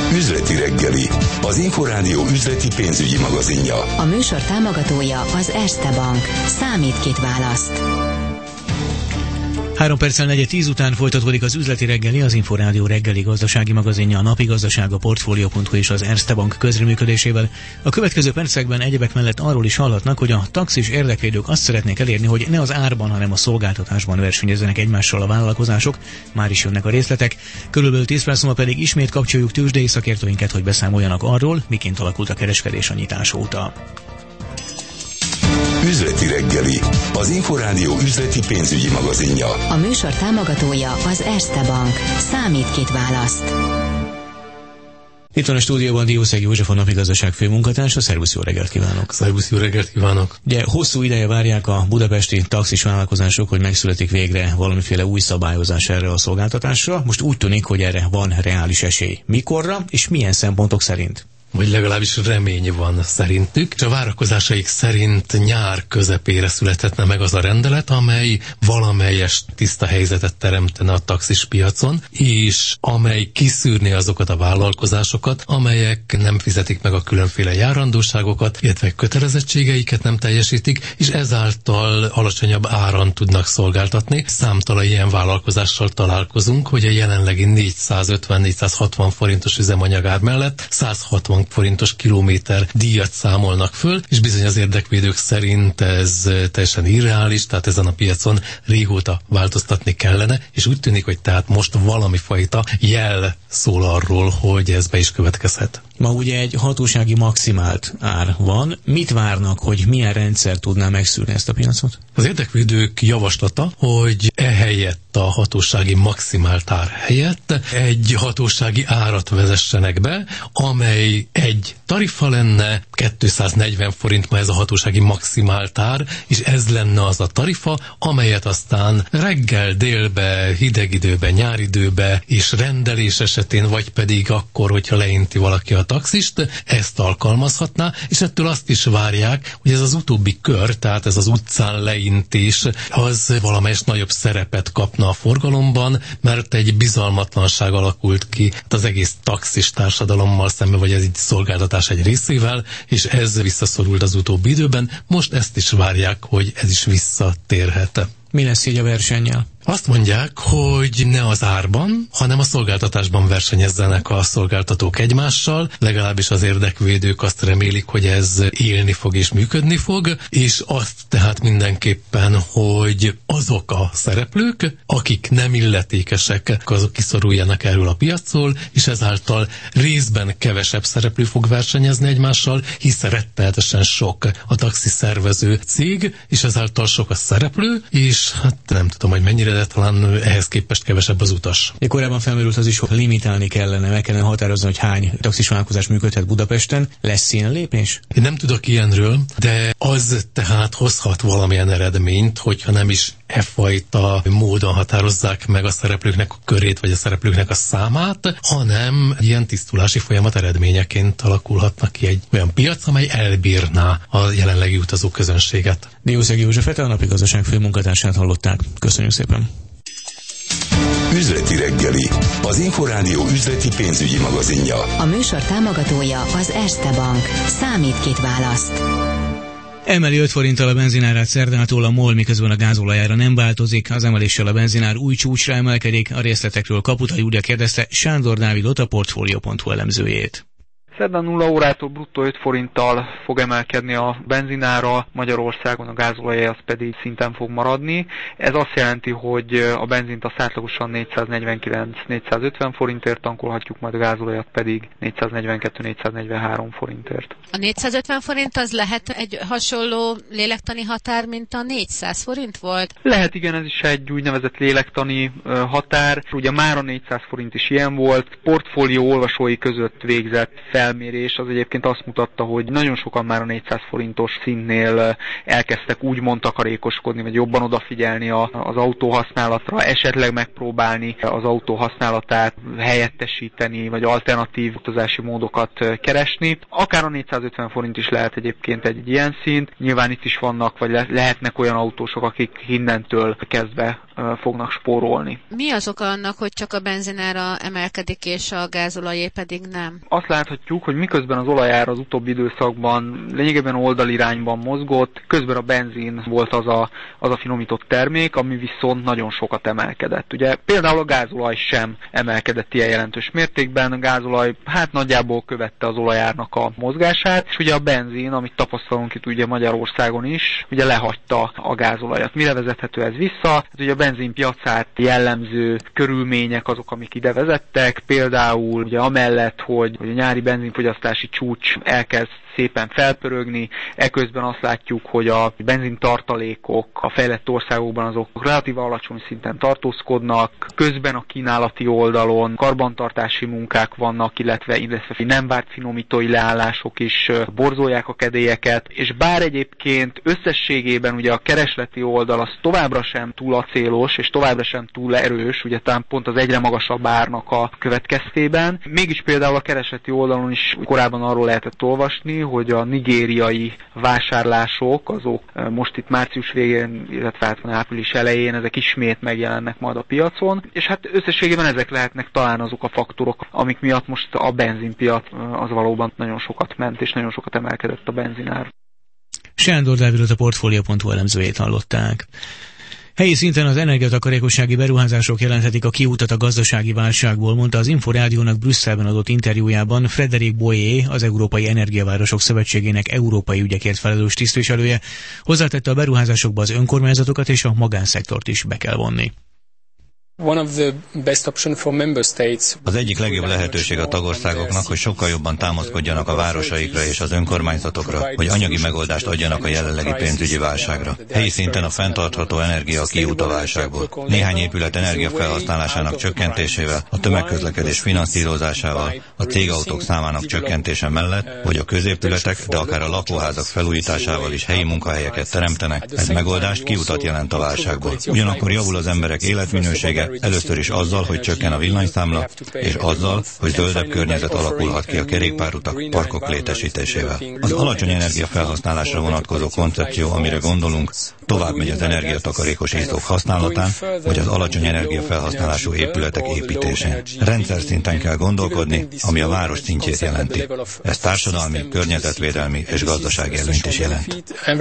Üzleti reggeli, az Inforádió üzleti pénzügyi magazinja. A műsor támogatója az Erste Bank. Számít, kit választ. 3 perccel 9:10 után folytatódik az üzleti reggeli, az Inforádió reggeli gazdasági magazinja, a napi gazdaság, a Portfolio.hu és az Erste Bank közreműködésével. A következő percekben egyebek mellett arról is hallhatnak, hogy a taxis érdekvédők azt szeretnék elérni, hogy ne az árban, hanem a szolgáltatásban versenyezzenek egymással a vállalkozások. Már is jönnek a részletek. Körülbelül 10 perc múlva pedig ismét kapcsoljuk tőzsdei szakértőinket, hogy beszámoljanak arról, miként alakult a kereskedés a nyitás óta. Üzleti reggeli, az Inforádió üzleti pénzügyi magazinja. A műsor támogatója az Erste Bank. Számít, kit választ. Itt van a stúdióban Diószeg József, a napi gazdaság főmunkatársa. Szervusz, jó reggelt kívánok! Szervusz, jó reggelt kívánok! Ugye hosszú ideje várják a budapesti taxis vállalkozások, hogy megszületik végre valamiféle új szabályozás erre a szolgáltatásra. Most úgy tűnik, hogy erre van reális esély. Mikorra és milyen szempontok szerint? Vagy legalábbis remény van szerintük, és a várakozásaik szerint nyár közepére születhetne meg az a rendelet, amely valamelyes tiszta helyzetet teremtene a taxis piacon, és amely kiszűrné azokat a vállalkozásokat, amelyek nem fizetik meg a különféle járandóságokat, illetve kötelezettségeiket nem teljesítik, és ezáltal alacsonyabb áron tudnak szolgáltatni. Számtalan ilyen vállalkozással találkozunk, hogy a jelenlegi 450-460 forintos üzemanyagár mellett 160 forintos kilométer díjat számolnak föl, és bizony az érdekvédők szerint ez teljesen irreális, tehát ezen a piacon régóta változtatni kellene, és úgy tűnik, hogy tehát most valami fajta jel szól arról, hogy ez be is következhet. Ma ugye egy hatósági maximált ár van. Mit várnak, hogy milyen rendszer tudná megszűrni ezt a piacot? Az érdekvédők javaslata, hogy ehelyett a hatósági maximált ár helyett egy hatósági árat vezessenek be, amely egy tarifa lenne, 240 forint ma ez a hatósági maximált ár, és ez lenne az a tarifa, amelyet aztán reggel, délbe, hideg időbe, nyáridőbe és rendelés esetén, vagy pedig akkor, hogyha leinti valaki a taxist, ezt alkalmazhatná, és ettől azt is várják, hogy ez az utóbbi kör, tehát ez az utcán leintés, az valamelyest nagyobb szerepet kapna a forgalomban, mert egy bizalmatlanság alakult ki az egész taxis társadalommal szemben, vagy ez egy szolgáltatás egy részével, és ez visszaszorult az utóbbi időben. Most ezt is várják, hogy ez is visszatérhet. Mi lesz így a versennyel? Azt mondják, hogy ne az árban, hanem a szolgáltatásban versenyezzenek a szolgáltatók egymással, legalábbis az érdekvédők azt remélik, hogy ez élni fog és működni fog, és azt tehát mindenképpen, hogy azok a szereplők, akik nem illetékesek, azok kiszoruljanak erről a piacról, és ezáltal részben kevesebb szereplő fog versenyezni egymással, hiszen rettenetesen sok a taxi szervező cég, és ezáltal sok a szereplő, és hát nem tudom, hogy mennyire, de talán ehhez képest kevesebb az utas. Korábban felmerült az is, hogy limitálni kellene, meg kellene határozni, hogy hány taxis vállalkozás működhet Budapesten. Lesz ilyen lépés? Én nem tudok ilyenről, de az tehát hozhat valamilyen eredményt, hogyha nem is e fajta módon határozzák meg a szereplőknek a körét, vagy a szereplőknek a számát, hanem ilyen tisztulási folyamat eredményeként alakulhatnak ki egy olyan piac, amely elbírná a jelenlegi utazó közönséget. Diószeg Józsefet, a napi gazdaság főmunkatársát hallották. Köszönjük szépen! Üzleti reggeli, az Inforádió üzleti pénzügyi magazinja. A műsor támogatója az Erste Bank. Számít, kit választ. Emeli 5 forinttal a benzinárát szerdától a MOL, miközben a gázolajára nem változik. Az emeléssel a benzinár új csúcsra emelkedik. A részletekről Kaputa Júlia kérdezte Sándor Dávidot, a Portfolio.hu elemzőjét. Szerdán 0 órától bruttó 5 forinttal fog emelkedni a benzinára, Magyarországon a gázolaj az pedig szinten fog maradni. Ez azt jelenti, hogy a benzint azt átlagosan 449-450 forintért tankolhatjuk, majd a gázolajat pedig 442-443 forintért. A 450 forint az lehet egy hasonló lélektani határ, mint a 400 forint volt? Lehet, igen, ez is egy úgynevezett lélektani határ. Ugye már a 400 forint is ilyen volt. Portfólió olvasói között végzett felmérés az egyébként azt mutatta, hogy nagyon sokan már a 400 forintos szintnél elkezdtek úgymond takarékoskodni, vagy jobban odafigyelni az autó használatra, esetleg megpróbálni az autó használatát helyettesíteni, vagy alternatív utazási módokat keresni. Akár a 450 forint is lehet egyébként egy ilyen szint. Nyilván itt is vannak, vagy lehetnek olyan autósok, akik innentől kezdve fognak spórolni. Mi az oka annak, hogy csak a benzinára emelkedik, és a gázolajé pedig nem? Azt láthatjuk, hogy miközben az olajár az utóbbi időszakban lényegében oldalirányban mozgott, közben a benzin volt az a finomított termék, ami viszont nagyon sokat emelkedett. Ugye például a gázolaj sem emelkedett ilyen jelentős mértékben, a gázolaj nagyjából követte az olajárnak a mozgását, és ugye a benzin, amit tapasztalunk itt ugye Magyarországon is, ugye lehagyta a gázolajat. Mire vezethető ez vissza? Hát ugye a benzinpiacát jellemző körülmények azok, amik ide vezettek, például ugye amellett, hogy a nyári benzinfogyasztási csúcs elkezd szépen felpörögni, eközben azt látjuk, hogy a benzintartalékok a fejlett országokban azok relatív alacsony szinten tartózkodnak, közben a kínálati oldalon karbantartási munkák vannak, illetve nem várt finomítói leállások is borzolják a kedélyeket, és bár egyébként összességében ugye a keresleti oldal az továbbra sem túl acélos, és továbbra sem túl erős, ugye talán pont az egyre magasabb árnak a következtében, mégis például a keresleti oldalon is korábban arról lehetett olvasni, hogy a nigériai vásárlások, azok most itt március végén, illetve április elején, ezek ismét megjelennek majd a piacon, és hát összességében ezek lehetnek talán azok a faktorok, amik miatt most a benzinpiac az valóban nagyon sokat ment, és nagyon sokat emelkedett a benzinár. Sándor Dávidot, a Portfolio.hu elemzőjét hallották. Helyi szinten az energiatakarékossági beruházások jelenthetik a kiutat a gazdasági válságból, mondta az Inforádiónak Brüsszelben adott interjújában Frédéric Boyer, az Európai Energiavárosok Szövetségének európai ügyekért felelős tisztviselője. Hozzátette, a beruházásokba az önkormányzatokat és a magánszektort is be kell vonni. Az egyik legjobb lehetőség a tagországoknak, hogy sokkal jobban támaszkodjanak a városaikra és az önkormányzatokra, hogy anyagi megoldást adjanak a jelenlegi pénzügyi válságra. Helyi szinten a fenntartható energia a kiút a válságból. Néhány épület energiafelhasználásának csökkentésével, a tömegközlekedés finanszírozásával, a cégautók számának csökkentése mellett, vagy a középületek, de akár a lakóházak felújításával is helyi munkahelyeket teremtenek, ez megoldást, kiutat jelent a válságból. Ugyanakkor javul az emberek életminősége, először is azzal, hogy csökken a villanyszámla, és azzal, hogy zöldebb környezet alakulhat ki a kerékpárutak, parkok létesítésével. Az alacsony energiafelhasználásra vonatkozó koncepció, amire gondolunk, tovább megy az energiatakarékos izzók használatán, vagy az alacsony energiafelhasználású épületek építésén. Rendszer szinten kell gondolkodni, ami a város szintjét jelenti. Ez társadalmi, környezetvédelmi és gazdasági előnyt is jelent.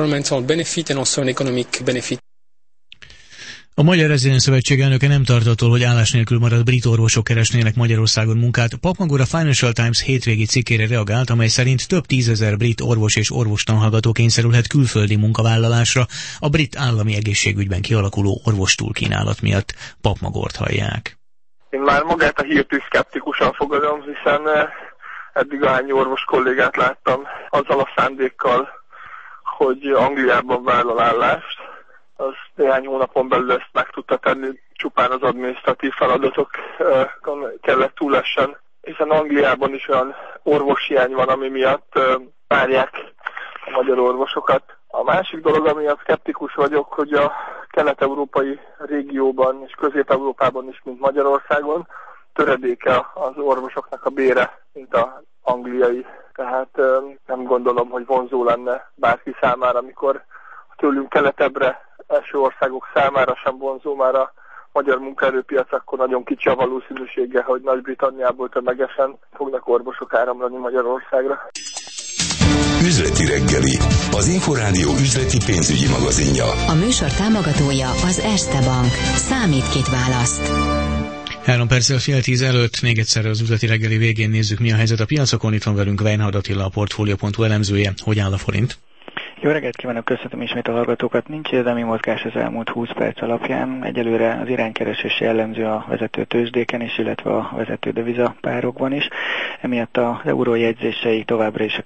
A Magyar Rezidens Szövetség elnöke nem tart attól, hogy állás nélkül maradt brit orvosok keresnének Magyarországon munkát. Papmagor a Financial Times hétvégi cikkére reagált, amely szerint több tízezer brit orvos és orvostanhallgató kényszerülhet külföldi munkavállalásra a brit állami egészségügyben kialakuló orvostúlkínálat miatt. Papmagort hallják. Én már magát a hírt is szkeptikusan fogadom, hiszen eddig ahány orvos kollégát láttam azzal a szándékkal, hogy Angliában vállal állást, az néhány hónapon belül ezt meg tudta tenni, csupán az adminisztratív feladatokon kellett túlessen, hiszen Angliában is olyan orvoshiány van, ami miatt várják a magyar orvosokat. A másik dolog, amiatt szkeptikus vagyok, hogy a kelet-európai régióban és Közép-Európában is, mint Magyarországon, töredéke az orvosoknak a bére, mint az angliai. Tehát nem gondolom, hogy vonzó lenne bárki számára, amikor tőlünk keletebbre első országok számára sem vonzó már a magyar munkaerőpiac, akkor nagyon kicsi a valószínűsége, hogy Nagy-Britanniából tömegesen fognak orvosok áramlani Magyarországra. Üzleti reggeli, az Inforádió üzleti pénzügyi magazinja. A műsor támogatója az Erste Bank. Számít, kit választ. 3 perccel fél 10 előtt, még egyszer az üzleti reggeli végén nézzük, mi a helyzet a piacokon. Itt van velünk Weinhard Attila, a Portfolio.hu elemzője. Hogy áll a forint? Jó reggelt kívánok, köszöntöm ismét a hallgatókat. Nincs érdemi mozgás az elmúlt 20 perc alapján. Egyelőre az iránykeresés jellemző a vezető tőzsdéken is, illetve a vezető devizapárokban is. Emiatt az euró jegyzései továbbra is a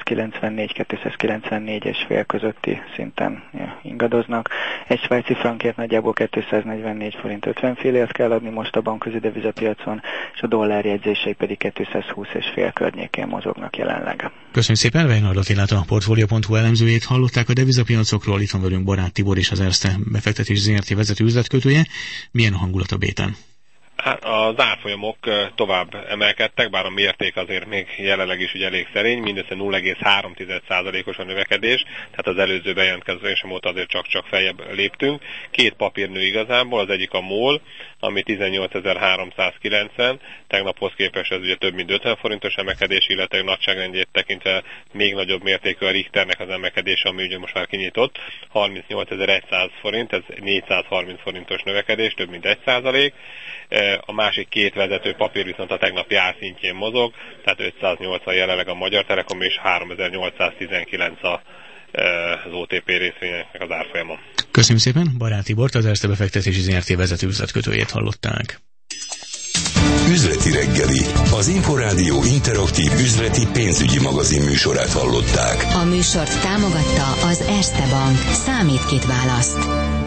294-294,5 közötti szinten ingadoznak. Egy svájci frankért nagyjából 244 forint 50 fillért kell adni most a bankközi devizapiacon, és a dollár jegyzései pedig 220,5 környékén mozognak jelenleg. Köszönjük szépen, Weinhard Attilát, a Portfolio.hu elemzőjét hallották. A devizapiacokról itt van velünk Barát Tibor és az Erste befektetés ZRT vezető üzletkötője. Milyen a hangulat a béten? Az árfolyamok tovább emelkedtek, bár a mérték azért még jelenleg is ugye elég szerény, mindössze 0,3%-os a növekedés, tehát az előző bejelentkezésem óta azért csak feljebb léptünk. Két papír nő igazából, az egyik a MOL, ami 18.390, tegnaphoz képest ez ugye több mint 50 forintos emelkedés, illetve nagyságrendjét tekintve még nagyobb mértékű a Richternek az emelkedése, ami ugye most már kinyitott, 38.100 forint, ez 430 forintos növekedés, több mint 1%. A másik két vezető papír viszont a tegnapi árszintjén mozog, tehát 580 jelenleg a Magyar Telekom és 3819 az OTP részvényeknek az árfolyama. Köszönöm szépen, Barát Tibort, az Erste Befektetési ZRT vezető üzletkötőjét hallották. Üzleti reggeli, az Inforádió interaktív üzleti pénzügyi magazin műsorát hallották. A műsort támogatta az Erste Bank. Számít, kit választ.